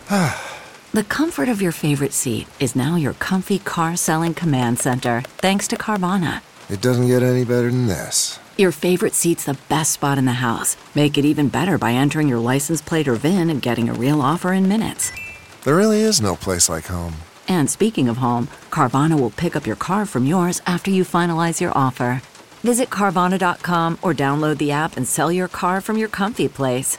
The comfort of your favorite seat is now your comfy car selling command center, thanks to Carvana. It doesn't get any better than this. Your favorite seat's the best spot in the house. Make it even better by entering your license plate or VIN and getting a real offer in minutes. There really is no place like home. And speaking of home, Carvana will pick up your car from yours after you finalize your offer. Visit Carvana.com or download the app and sell your car from your comfy place.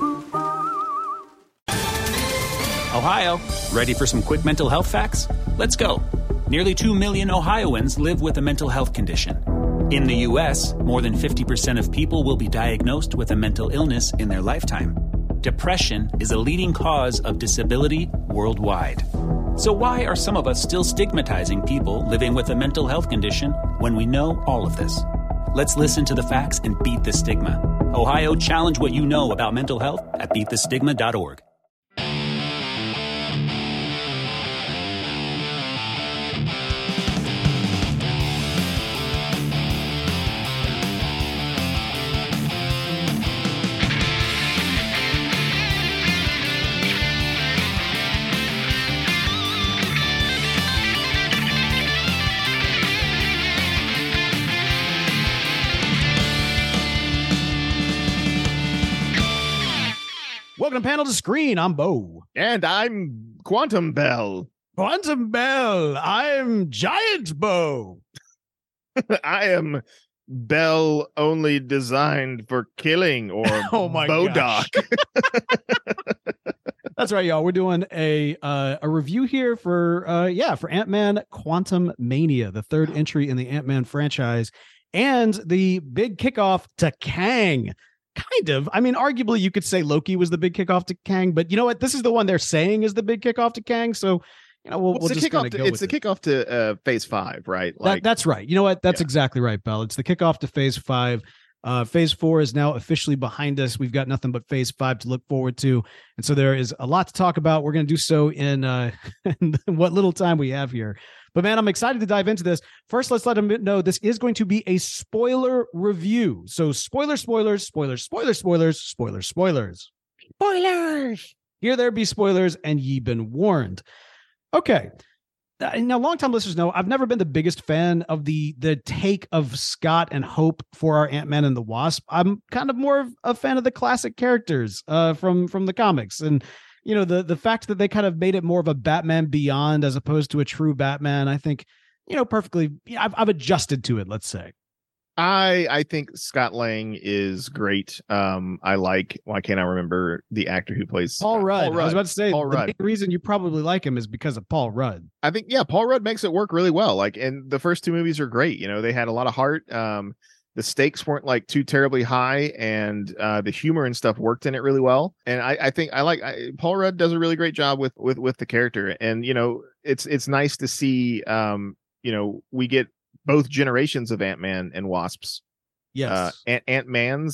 Ohio, ready for some quick mental health facts? Let's go. Nearly 2 million Ohioans live with a mental health condition. In the U.S., more than 50% of people will be diagnosed with a mental illness in their lifetime. Depression is a leading cause of disability worldwide. So why are some of us still stigmatizing people living with a mental health condition when we know all of this? Let's listen to the facts and beat the stigma. Ohio, challenge what you know about mental health at beatthestigma.org. Welcome to Panel to Screen. I'm Bo. And I'm Quantum Bell. Quantum Bell. I'm Giant Bo. I am Bell only designed for killing, or Oh my Bodoc. That's right, y'all. We're doing a review here for Ant-Man Quantum Mania, the third entry in the Ant-Man franchise, and the big kickoff to Kang. Kind of. I mean, arguably, you could say Loki was the big kickoff to Kang, but you know what? This is the one they're saying is the big kickoff to Kang. So, you know, we'll just kind of go with it. It's the kickoff to Phase 5, right? That's right. You know what? That's exactly right, Bell. It's the kickoff to Phase 5. Phase 4 is now officially behind us. We've got nothing but Phase 5 to look forward to. And so there is a lot to talk about. We're going to do so in what little time we have here. But man, I'm excited to dive into this. First, let's let them know this is going to be a spoiler review. So spoilers. Here there be spoilers, and ye been warned. Okay. Now, longtime listeners know I've never been the biggest fan of the take of Scott and Hope for our Ant-Man and the Wasp. I'm kind of more of a fan of the classic characters from the comics. And you know, the fact that they kind of made it more of a Batman Beyond as opposed to a true Batman, I think, you know, perfectly. I've adjusted to it, let's say. I think Scott Lang is great. Why can't I remember the actor who plays Paul Rudd? I was about to say Paul the Rudd. main reason you probably like him is because of Paul Rudd. I think, Paul Rudd makes it work really well. Like, and the first two movies are great. You know, they had a lot of heart. The stakes weren't like too terribly high, and the humor and stuff worked in it really well. And I think Paul Rudd does a really great job with the character. And you know, it's nice to see you know, we get both generations of Ant-Man and Wasps. Yes, Ant-Men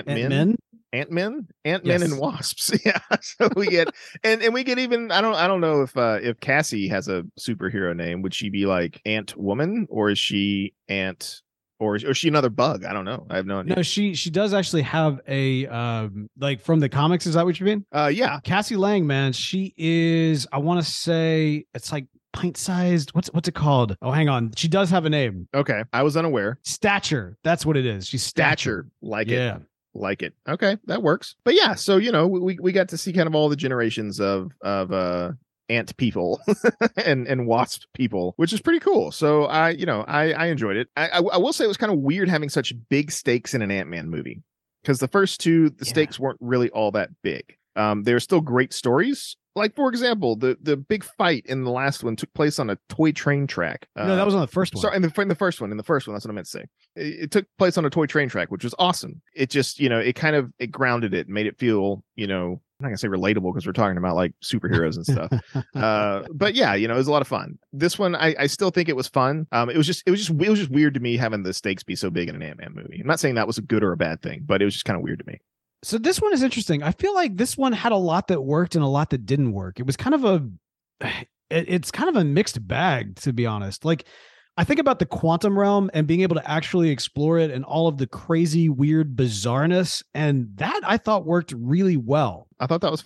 Yes. and Wasps. Yeah, so we get and we get even I don't know if Cassie has a superhero name. Would she be like Ant Woman, or is she Ant? Or is she another bug? I don't know. I have no idea. No, she does actually have a like from the comics. Is that what you mean? Yeah. Cassie Lang, man, she is. I want to say it's like pint-sized. What's it called? Oh, hang on. She does have a name. Okay, I was unaware. Stature. That's what it is. She's stature. Like Yeah. it. Like it. Okay, that works. But yeah, so you know, we got to see kind of all the generations of ant people and wasp people, which is pretty cool. So I enjoyed it. I will say it was kind of weird having such big stakes in an Ant-Man movie, because the first two, the stakes weren't really all that big. They're still great stories. Like, for example, the big fight in the last one took place on a toy train track. No, that was on the first one. Sorry, in the first one, that's what I meant to say. It took place on a toy train track, which was awesome. It just, you know, it grounded it, made it feel, you know, I'm not gonna say relatable because we're talking about like superheroes and stuff. But yeah, you know, it was a lot of fun. This one, I still think it was fun. It was just weird to me having the stakes be so big in an Ant-Man movie. I'm not saying that was a good or a bad thing, but it was just kind of weird to me. So this one is interesting. I feel like this one had a lot that worked and a lot that didn't work. It was kind of it's kind of a mixed bag, to be honest. Like, I think about the quantum realm and being able to actually explore it and all of the crazy, weird bizarreness. And that I thought worked really well. I thought that was fun.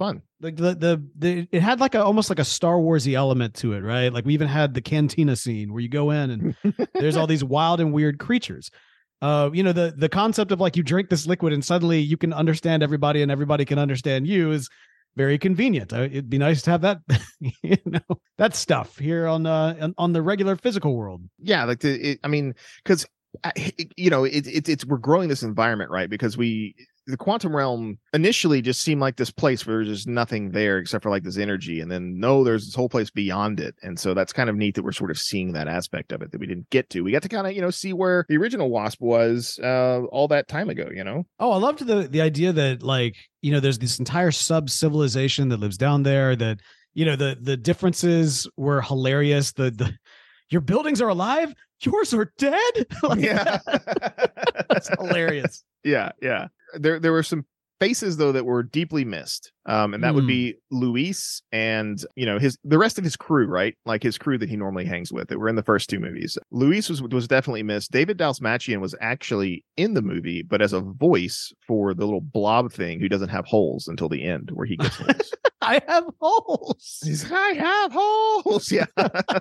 Like the it had like almost like a Star Warsy element to it, right? Like we even had the cantina scene where you go in and there's all these wild and weird creatures. The concept of like you drink this liquid and suddenly you can understand everybody and everybody can understand you is very convenient. It'd be nice to have that, that stuff here on the regular physical world. Yeah, like because it's we're growing this environment, right? Because the quantum realm initially just seemed like this place where there's just nothing there except for like this energy, and then no, there's this whole place beyond it. And so that's kind of neat that we're sort of seeing that aspect of it that we didn't get to. We got to kind of see where the original Wasp was all that time ago. Oh, I loved the idea that like there's this entire sub civilization that lives down there. That the differences were hilarious. The your buildings are alive, yours are dead. Yeah, that's hilarious. Yeah. There were some faces though that were deeply missed, and that would be Luis and the rest of his crew, right? Like his crew that he normally hangs with that were in the first two movies. Luis was definitely missed. David Dalsmachian was actually in the movie, but as a voice for the little blob thing who doesn't have holes until the end where he gets holes. I have holes. I have holes. Yeah.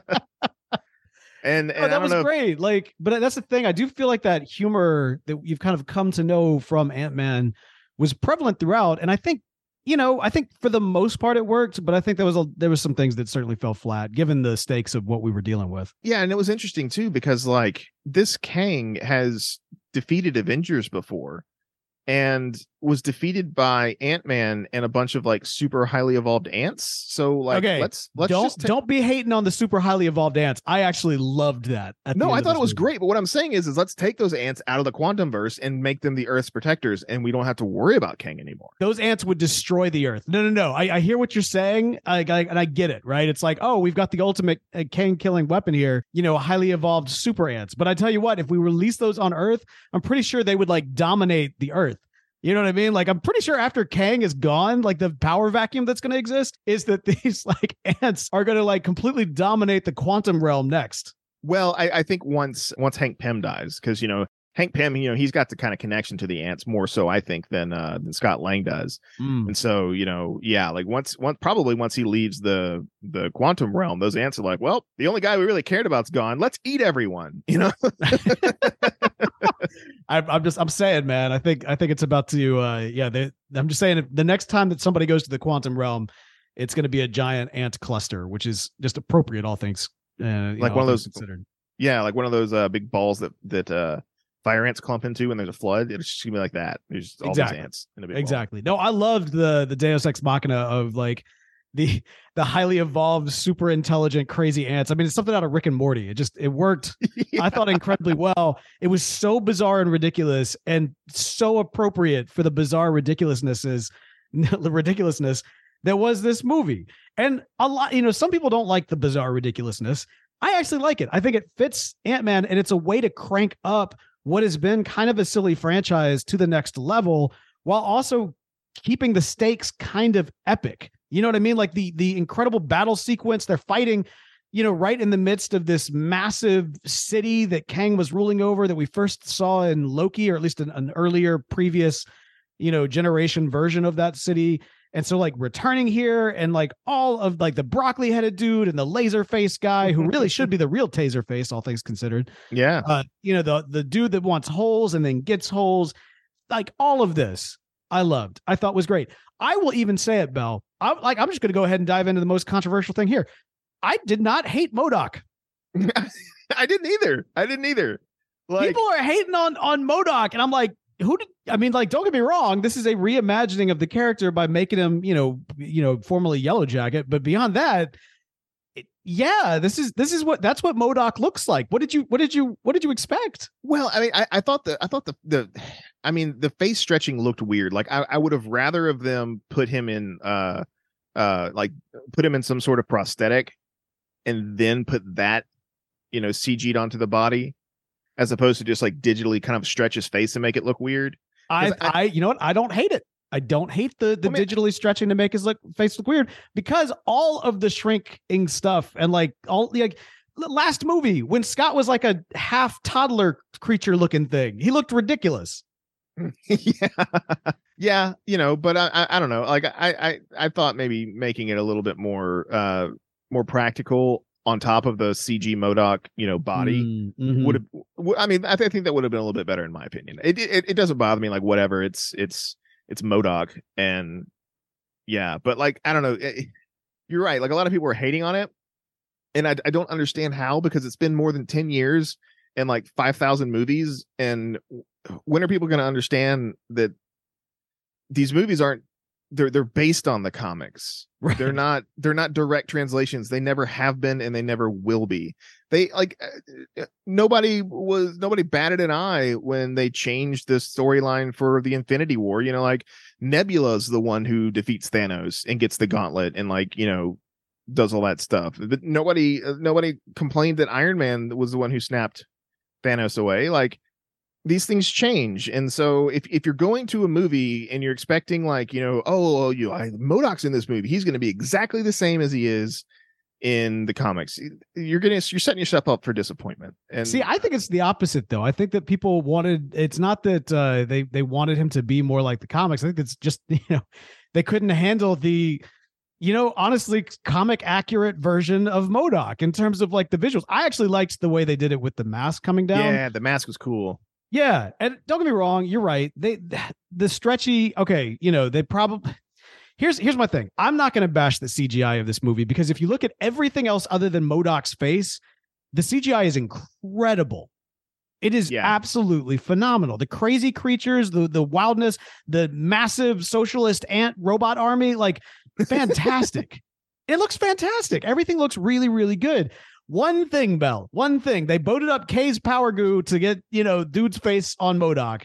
And that was great. Like, but that's the thing. I do feel like that humor that you've kind of come to know from Ant-Man was prevalent throughout. And I think, I think for the most part it worked, but I think there was some things that certainly fell flat given the stakes of what we were dealing with. Yeah. And it was interesting too, because like this Kang has defeated Avengers before and was defeated by Ant-Man and a bunch of like super highly evolved ants. So like, okay, let's don't be hating on the super highly evolved ants. I actually loved that. No, I thought it was great. But what I'm saying is let's take those ants out of the quantum verse and make them the Earth's protectors, and we don't have to worry about Kang anymore. Those ants would destroy the Earth. No. I hear what you're saying. And I get it, right? It's like, oh, we've got the ultimate Kang killing weapon here, highly evolved super ants. But I tell you what, if we release those on Earth, I'm pretty sure they would like dominate the Earth. You know what I mean? Like, I'm pretty sure after Kang is gone, like the power vacuum that's going to exist is that these like ants are going to like completely dominate the quantum realm next. Well, I think once Hank Pym dies, because, Hank Pym, he's got the kind of connection to the ants more so, I think, than Scott Lang does. And so, like once he leaves the quantum realm, those ants are like, well, the only guy we really cared about's gone. Let's eat everyone, I'm saying, man, I think it's about to, I'm just saying the next time that somebody goes to the quantum realm, it's going to be a giant ant cluster, which is just appropriate, all things. Like one of those considered. Yeah. Like one of those big balls that fire ants clump into when there's a flood. It's just gonna be like that. There's all these ants in a big exactly ball. No, I loved the Deus Ex Machina of like the highly evolved, super intelligent, crazy ants. I mean, it's something out of Rick and Morty. It worked. Yeah. I thought incredibly well. It was so bizarre and ridiculous, and so appropriate for the bizarre ridiculousness that was this movie. And a lot, some people don't like the bizarre ridiculousness. I actually like it. I think it fits Ant-Man, and it's a way to crank up what has been kind of a silly franchise to the next level, while also keeping the stakes kind of epic. You know what I mean? Like the incredible battle sequence, they're fighting, right in the midst of this massive city that Kang was ruling over that we first saw in Loki, or at least an earlier previous, generation version of that city. And so like returning here and like all of like the broccoli headed dude and the laser face guy who really should be the real taser face, all things considered. Yeah. The dude that wants holes and then gets holes, like all of this I loved. I thought was great. I will even say it, Bell. I'm just going to go ahead and dive into the most controversial thing here. I did not hate MODOK. I didn't either. Like, people are hating on MODOK, and I'm like, don't get me wrong. This is a reimagining of the character by making him, formerly Yellow Jacket. But beyond that, that's what MODOK looks like. What did you expect? Well, I mean, I thought the face stretching looked weird. Like I would have rather of them put him in, put him in some sort of prosthetic, and then put that, CG'd onto the body, as opposed to just like digitally kind of stretch his face and make it look weird. You know what? I don't hate it. I don't hate the digitally stretching to make his face look weird, because all of the shrinking stuff and like all the last movie when Scott was like a half toddler creature looking thing, he looked ridiculous. Yeah. Yeah, but I don't know. Like I thought maybe making it a little bit more practical on top of the CG MODOK, body would have. I mean, I think that would have been a little bit better in my opinion. It doesn't bother me, like whatever. It's MODOK, and yeah, but like I don't know. You're right. Like a lot of people are hating on it, and I don't understand how, because it's been more than 10 years and like 5,000 movies, and when are people going to understand that these movies aren't, they're based on the comics. Right. They're not direct translations. They never have been, and they never will be. They like nobody batted an eye when they changed the storyline for the Infinity War. Like Nebula's the one who defeats Thanos and gets the gauntlet and does all that stuff. But nobody complained that Iron Man was the one who snapped Thanos away. Like, these things change, and so if you're going to a movie and you're expecting MODOK's in this movie, he's going to be exactly the same as he is in the comics, you're setting yourself up for disappointment. And see, I think it's the opposite, though. I think that people wanted. It's not that they wanted him to be more like the comics. I think it's just they couldn't handle the honestly comic accurate version of MODOK in terms of like the visuals. I actually liked the way they did it with the mask coming down. Yeah, the mask was cool. Yeah, and don't get me wrong, you're right. The stretchy, okay, they probably. Here's my thing. I'm not going to bash the CGI of this movie, because if you look at everything else other than MODOK's face, the CGI is incredible. It is absolutely phenomenal. The crazy creatures, the wildness, the massive socialist ant robot army, like fantastic. It looks fantastic. Everything looks really, really good. One thing, Bell. One thing. They boated up K's power goo to get, dude's face on MODOK.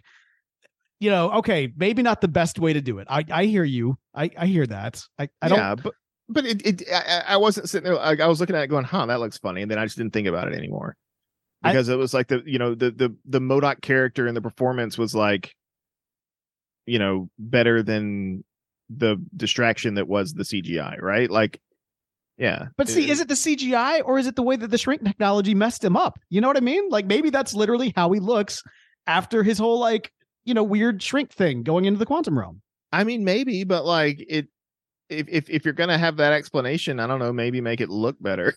Okay, maybe not the best way to do it. I hear you. I hear that. I don't. Yeah, but I wasn't sitting there. I was looking at it going, that looks funny, and then I just didn't think about it anymore, because it was like the MODOK character and the performance was like, better than the distraction that was the CGI, right? Like. Yeah. But see, is it the CGI, or is it the way that the shrink technology messed him up? You know what I mean? Like, maybe that's literally how he looks after his whole, weird shrink thing going into the quantum realm. I mean, maybe, but like if you're going to have that explanation, I don't know, maybe make it look better.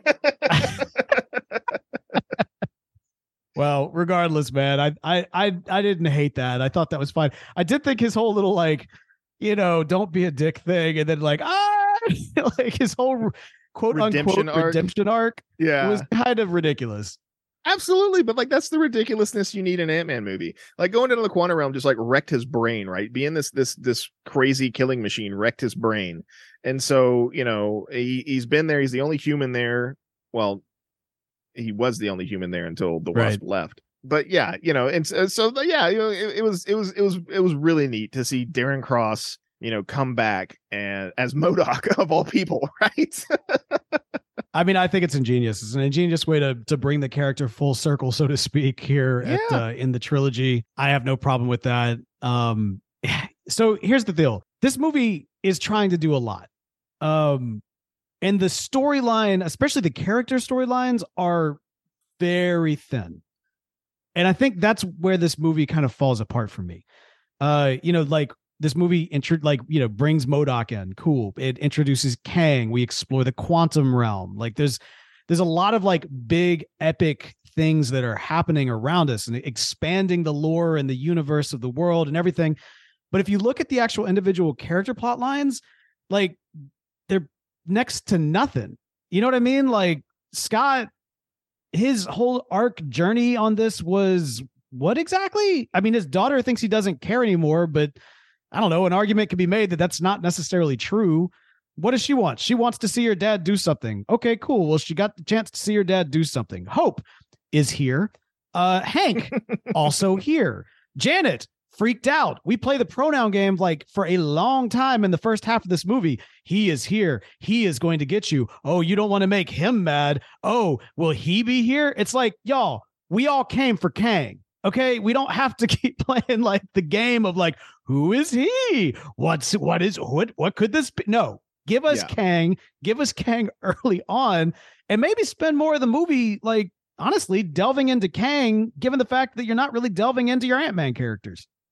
Well, regardless, man, I didn't hate that. I thought that was fine. I did think his whole little, don't be a dick thing, and then like his whole quote unquote redemption arc was kind of ridiculous. Absolutely, but like that's the ridiculousness you need in an Ant-Man movie. Like going into the quantum realm just like wrecked his brain, right? Being this crazy killing machine wrecked his brain. And so, he's been there, he's the only human there. Well, he was the only human there until the Wasp left. But yeah, and so yeah, it was really neat to see Darren Cross come back and as MODOK of all people, right? I mean, I think it's ingenious. It's an ingenious way to bring the character full circle, so to speak, here in the trilogy. I have no problem with that. So here's the deal. This movie is trying to do a lot. And the storyline, especially the character storylines, are very thin. And I think that's where this movie kind of falls apart for me. Like this movie brings MODOK in. Cool. It introduces Kang. We explore the quantum realm. Like there's a lot of like big epic things that are happening around us and expanding the lore and the universe of the world and everything. But if you look at the actual individual character plot lines, like they're next to nothing. You know what I mean? Like Scott, his whole arc journey on this was what exactly? I mean, his daughter thinks he doesn't care anymore, but I don't know. An argument could be made that that's not necessarily true. What does she want? She wants to see her dad do something. Okay, cool. Well, she got the chance to see her dad do something. Hope is here. Hank also here. Janet freaked out. We play the pronoun game like for a long time in the first half of this movie. He is here. He is going to get you. Oh, you don't want to make him mad. Oh, will he be here? It's like, y'all, we all came for Kang. Okay, we don't have to keep playing like the game of like, who is he? What could this be? No, give us Kang. Give us Kang early on, and maybe spend more of the movie like honestly delving into Kang, given the fact that you're not really delving into your Ant-Man characters.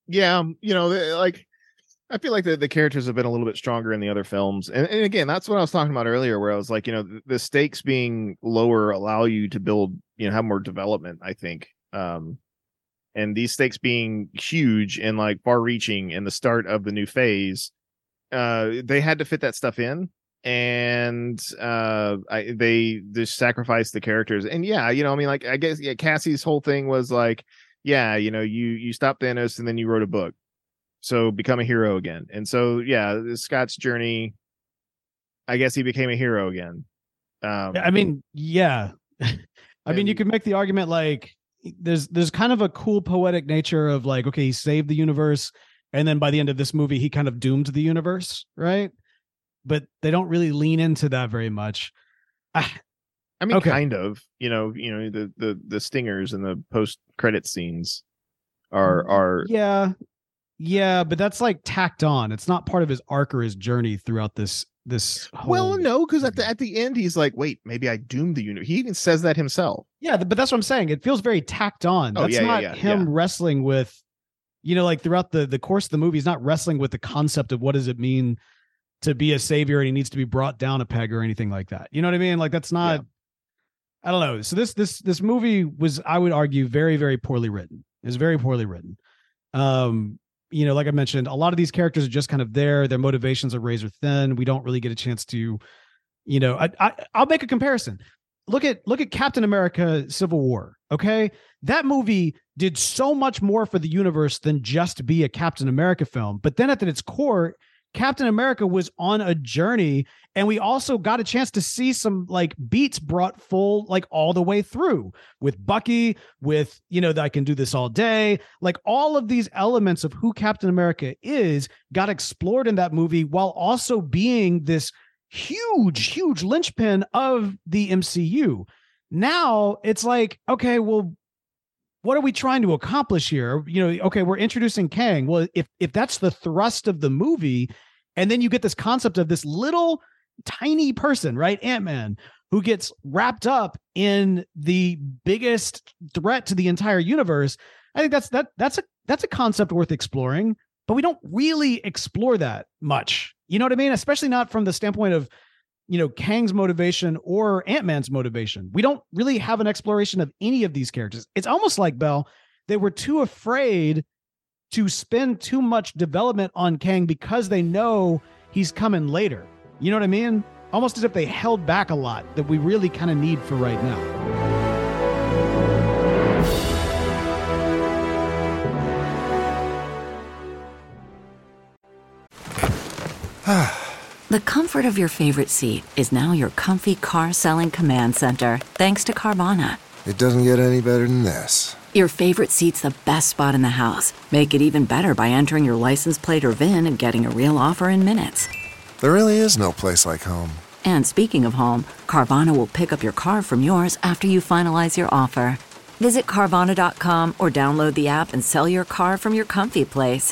Yeah, like I feel like the characters have been a little bit stronger in the other films. And again, that's what I was talking about earlier, where I was like, the stakes being lower allow you to build, have more development, I think. And these stakes being huge and like far reaching in the start of the new phase, they had to fit that stuff in. And they just sacrificed the characters. And yeah, I guess Cassie's whole thing was like, yeah, you stopped Thanos and then you wrote a book. So become a hero again. And so, yeah, Scott's journey, I guess he became a hero again. Yeah. You could make the argument like there's kind of a cool poetic nature of like, okay, he saved the universe. And then by the end of this movie, he kind of doomed the universe. Right. But they don't really lean into that very much. Okay. Kind of, the stingers and the post credit scenes are Yeah, but that's like tacked on. It's not part of his arc or his journey throughout this whole... Well, no, because at the end he's like, wait, maybe I doomed the universe. He even says that himself. Yeah, but that's what I'm saying. It feels very tacked on. That's not him wrestling with, like throughout the course of the movie, he's not wrestling with the concept of what does it mean to be a savior and he needs to be brought down a peg or anything like that. You know what I mean? Like that's not... I don't know. So this movie was, I would argue, very, very poorly written. It's very poorly written. Like I mentioned, a lot of these characters are just kind of there. Their motivations are razor thin. We don't really get a chance to, I'll make a comparison. Look at Captain America: Civil War. Okay. That movie did so much more for the universe than just be a Captain America film. But then at its core, Captain America was on a journey, and we also got a chance to see some like beats brought full, like all the way through with Bucky, with, that I can do this all day. Like all of these elements of who Captain America is got explored in that movie while also being this huge, huge linchpin of the MCU. Now it's like, okay, well, what are we trying to accomplish here? Okay, we're introducing Kang. Well, if that's the thrust of the movie, and then you get this concept of this little tiny person, right? Ant-Man, who gets wrapped up in the biggest threat to the entire universe. I think that's a concept worth exploring, but we don't really explore that much. You know what I mean? Especially not from the standpoint of, Kang's motivation or Ant-Man's motivation. We don't really have an exploration of any of these characters. It's almost like, Bell, they were too afraid to spend too much development on Kang because they know he's coming later. You know what I mean? Almost as if they held back a lot that we really kind of need for right now. The comfort of your favorite seat is now your comfy car selling command center, thanks to Carvana. It doesn't get any better than this. Your favorite seat's the best spot in the house. Make it even better by entering your license plate or VIN and getting a real offer in minutes. There really is no place like home. And speaking of home, Carvana will pick up your car from yours after you finalize your offer. Visit Carvana.com or download the app and sell your car from your comfy place.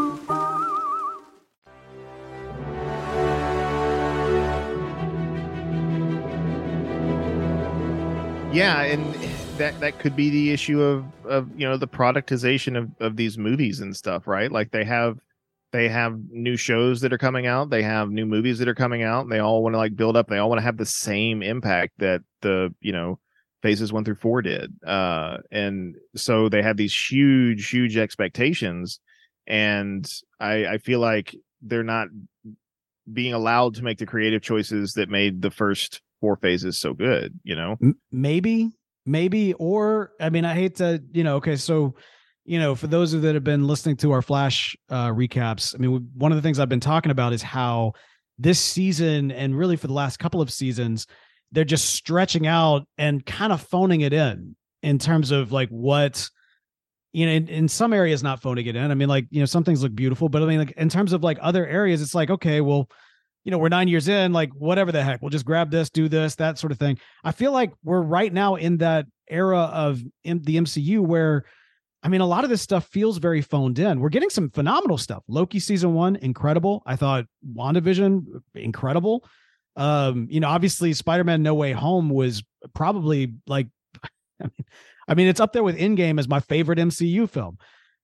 Yeah, and that could be the issue of the productization of these movies and stuff, right? Like they have new shows that are coming out, they have new movies that are coming out, and they all want to like build up, they all want to have the same impact that the phases 1 through 4 did. And so they have these huge expectations, and I feel like they're not being allowed to make the creative choices that made the first 4 phases so good, Maybe, or I mean, I hate to, okay, so, for those that have been listening to our Flash recaps, I mean, one of the things I've been talking about is how this season, and really for the last couple of seasons, they're just stretching out and kind of phoning it in terms of like what, in some areas not phoning it in. I mean, like, some things look beautiful, but I mean, like in terms of like other areas, it's like, okay, well, we're 9 years in, like whatever the heck, we'll just grab this, do this, that sort of thing. I feel like we're right now in that era of the MCU where, I mean, a lot of this stuff feels very phoned in. We're getting some phenomenal stuff. Loki season 1, incredible. I thought WandaVision, incredible. Obviously Spider-Man No Way Home was probably like, I mean, it's up there with Endgame as my favorite MCU film.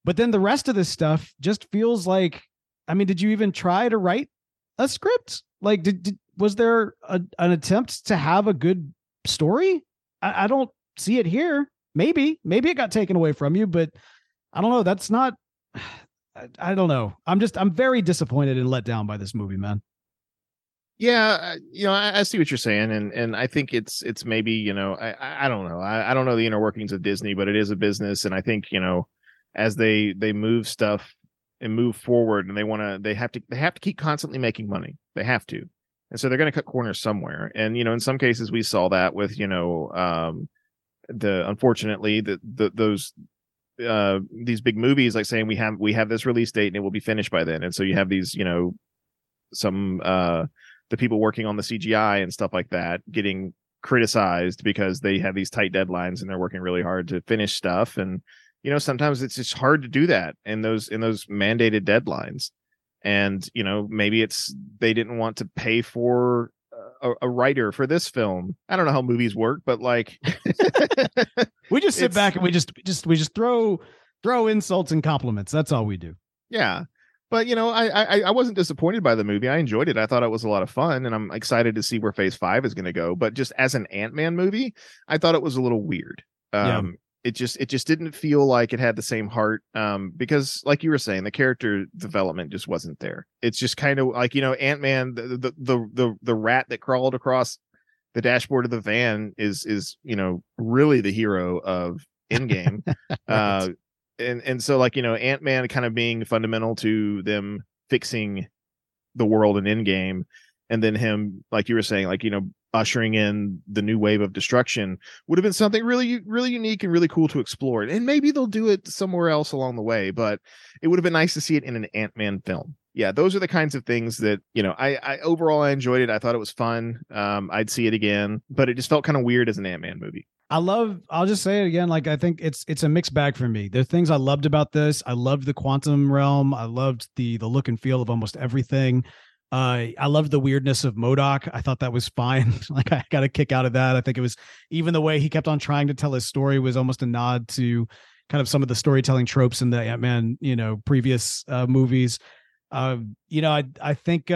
But then the rest of this stuff just feels like, I mean, did you even try to write a script? Like, was there an attempt to have a good story? I don't see it here. Maybe it got taken away from you, but I don't know. That's not, I don't know. I'm very disappointed and let down by this movie, man. Yeah, I see what you're saying, and I think it's maybe, I don't know. I don't know the inner workings of Disney, but it is a business, and I think, as they move stuff and move forward, and they have to keep constantly making money. They have to, and so they're going to cut corners somewhere. And in some cases we saw that with unfortunately those these big movies, like saying we have this release date and it will be finished by then, and so you have these some the people working on the CGI and stuff like that getting criticized because they have these tight deadlines and they're working really hard to finish stuff. And sometimes it's just hard to do that in those mandated deadlines. And maybe it's they didn't want to pay for a writer for this film. I don't know how movies work, but like we just sit back and we just throw insults and compliments. That's all we do. Yeah. But I wasn't disappointed by the movie. I enjoyed it. I thought it was a lot of fun, and I'm excited to see where Phase 5 is going to go. But just as an Ant-Man movie, I thought it was a little weird. It just didn't feel like it had the same heart. Because, like you were saying, the character development just wasn't there. It's just kind of like Ant-Man, the rat that crawled across the dashboard of the van is really the hero of Endgame. Right. And so like, Ant-Man kind of being fundamental to them fixing the world in Endgame, and then him, like you were saying, like, ushering in the new wave of destruction would have been something really, really unique and really cool to explore. And maybe they'll do it somewhere else along the way, but it would have been nice to see it in an Ant-Man film. Yeah, those are the kinds of things that, I overall I enjoyed it. I thought it was fun. I'd see it again, but it just felt kind of weird as an Ant-Man movie. I'll just say it again. Like, I think it's a mixed bag for me. There are things I loved about this. I loved the quantum realm. I loved the look and feel of almost everything. I loved the weirdness of MODOK. I thought that was fine. Like, I got a kick out of that. I think it was, even the way he kept on trying to tell his story was almost a nod to kind of some of the storytelling tropes in the Ant-Man, previous movies. I think,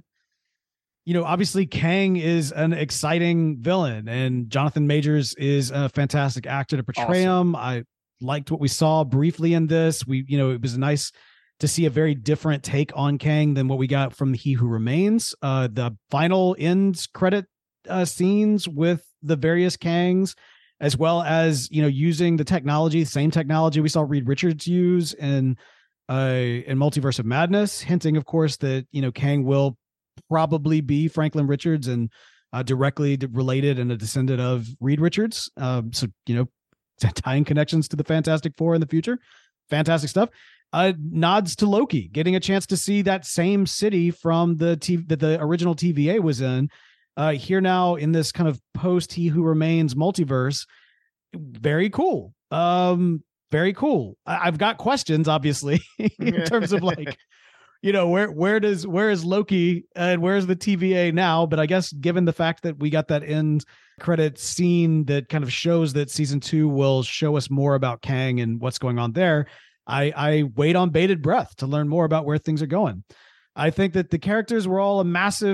obviously Kang is an exciting villain, and Jonathan Majors is a fantastic actor to portray him. I liked what we saw briefly in this. It was nice to see a very different take on Kang than what we got from He Who Remains. The final end credit scenes with the various Kangs, as well as, using the same technology we saw Reed Richards use in Multiverse of Madness, hinting, of course, that, Kang will probably be Franklin Richards and directly related and a descendant of Reed Richards. So, tying connections to the Fantastic Four in the future. Fantastic stuff. Nods to Loki, getting a chance to see that same city from that the original TVA was in, here now in this kind of post He Who Remains multiverse. Very cool. Very cool. I've got questions, obviously, in terms of like, where is Loki and where's the TVA now? But I guess given the fact that we got that end credit scene that kind of shows that season 2 will show us more about Kang and what's going on there, I wait on bated breath to learn more about where things are going. I think that the characters were all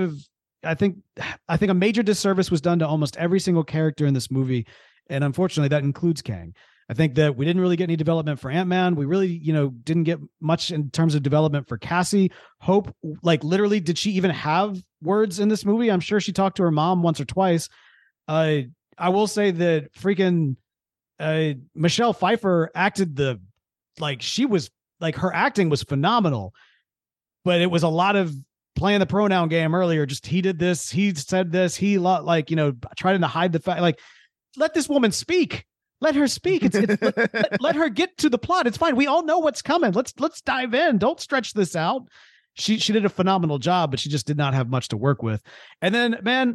I think a major disservice was done to almost every single character in this movie. And unfortunately that includes Kang. I think that we didn't really get any development for Ant-Man. We really, didn't get much in terms of development for Cassie. Hope, like, literally, did she even have words in this movie? I'm sure she talked to her mom once or twice. I will say that freaking Michelle Pfeiffer acted she was like, her acting was phenomenal, but it was a lot of playing the pronoun game earlier. Just, he did this, he said this, trying to hide the fact, like, let this woman speak. Let her speak. Let her get to the plot. It's fine. We all know what's coming. Let's dive in. Don't stretch this out. She did a phenomenal job, but she just did not have much to work with. And then, man,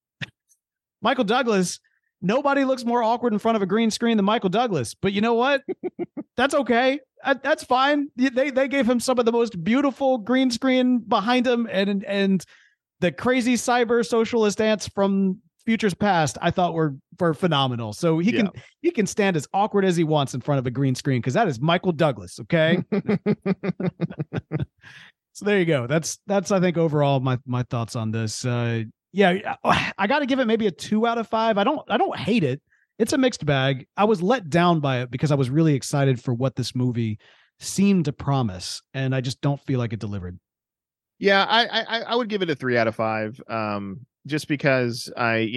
Michael Douglas, nobody looks more awkward in front of a green screen than Michael Douglas. But you know what? That's okay. That's fine. They gave him some of the most beautiful green screen behind him, and the crazy cyber socialist ants from Futures Past, I thought were phenomenal. So he can stand as awkward as he wants in front of a green screen because that is Michael Douglas. Okay. So there you go. That's I think overall my thoughts on this. Yeah, I got to give it maybe a 2 out of 5. I don't hate it. It's a mixed bag. I was let down by it because I was really excited for what this movie seemed to promise, and I just don't feel like it delivered. Yeah, I would give it a 3 out of 5. Just because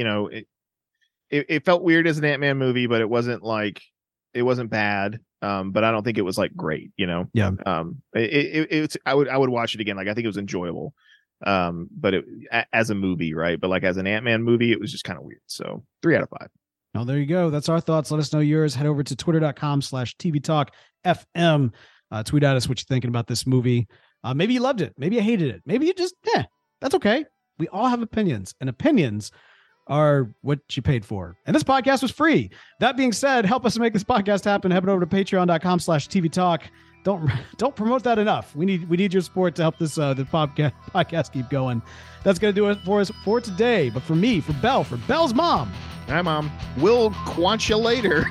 it felt weird as an Ant-Man movie, but it wasn't bad. But I don't think it was like great, Yeah. I would watch it again. Like I think it was enjoyable. But as a movie, right? But like as an Ant-Man movie, it was just kind of weird. So 3 out of 5. Oh, there you go. That's our thoughts. Let us know yours. Head over to twitter.com/TVTalkFM. Tweet at us what you're thinking about this movie. Maybe you loved it. Maybe you hated it. Maybe you just, that's okay. We all have opinions, and opinions are what you paid for. And this podcast was free. That being said, help us make this podcast happen. Head over to patreon.com/TVTalk. Don't promote that enough. We need your support to help this the podcast keep going. That's going to do it for us for today. But for me, for Belle, for Belle's mom. Hi, Mom. We'll quench you later.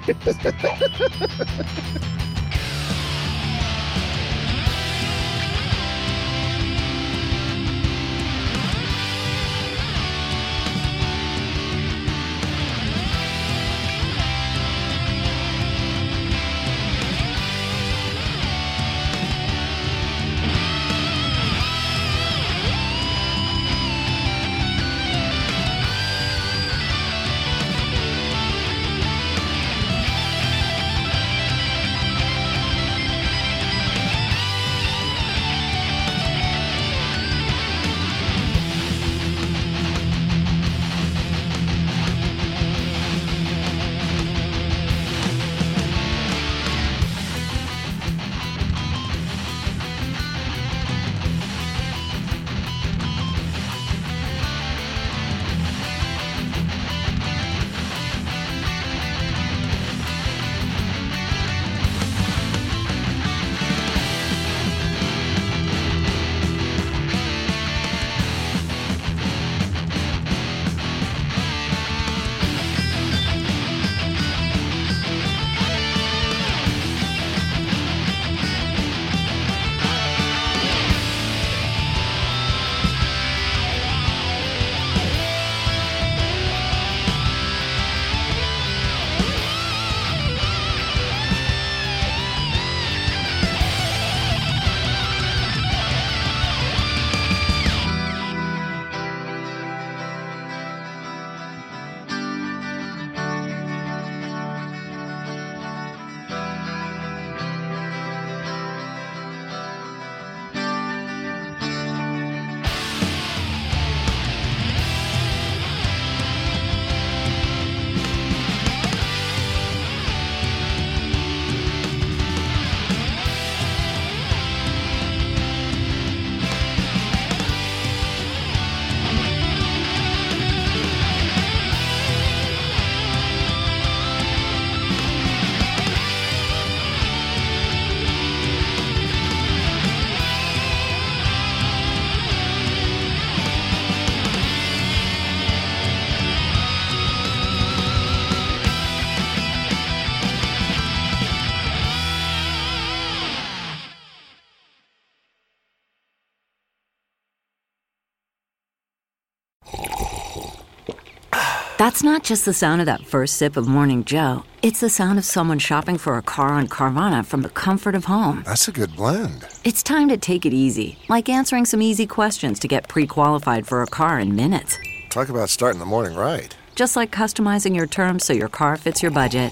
That's not just the sound of that first sip of Morning Joe. It's the sound of someone shopping for a car on Carvana from the comfort of home. That's a good blend. It's time to take it easy, like answering some easy questions to get pre-qualified for a car in minutes. Talk about starting the morning right. Just like customizing your terms so your car fits your budget.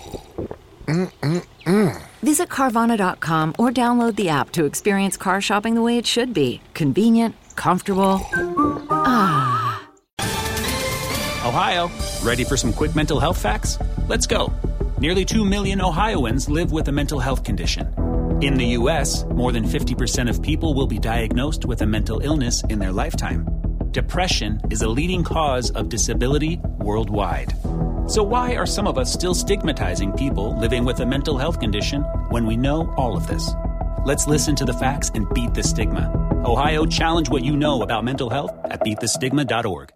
Visit Carvana.com or download the app to experience car shopping the way it should be. Convenient, comfortable. Ohio, ready for some quick mental health facts? Let's go. Nearly 2 million Ohioans live with a mental health condition. In the U.S., more than 50% of people will be diagnosed with a mental illness in their lifetime. Depression is a leading cause of disability worldwide. So why are some of us still stigmatizing people living with a mental health condition when we know all of this? Let's listen to the facts and beat the stigma. Ohio, challenge what you know about mental health at beatthestigma.org.